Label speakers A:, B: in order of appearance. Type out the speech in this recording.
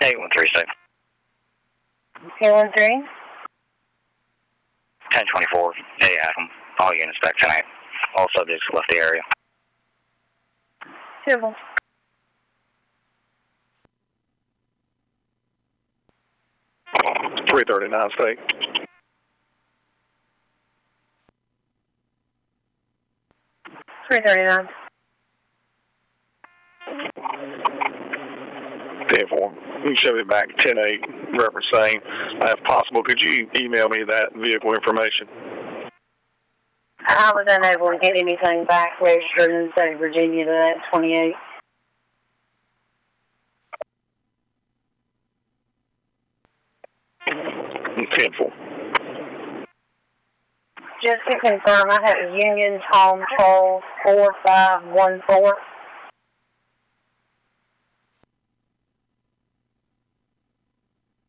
A: 8136.
B: 213.
A: 1024. Hey, Adam. All units back tonight. All subjects left the area.
B: Civil.
C: 339 state.
B: 339.
C: 10-4. You can show me back 10-8, reference same. If possible, could you email me that vehicle information?
B: I was unable to get anything back registered in the state of Virginia to that 28.
C: Painful.
B: Just to confirm, I have Union Home Patrol 4514.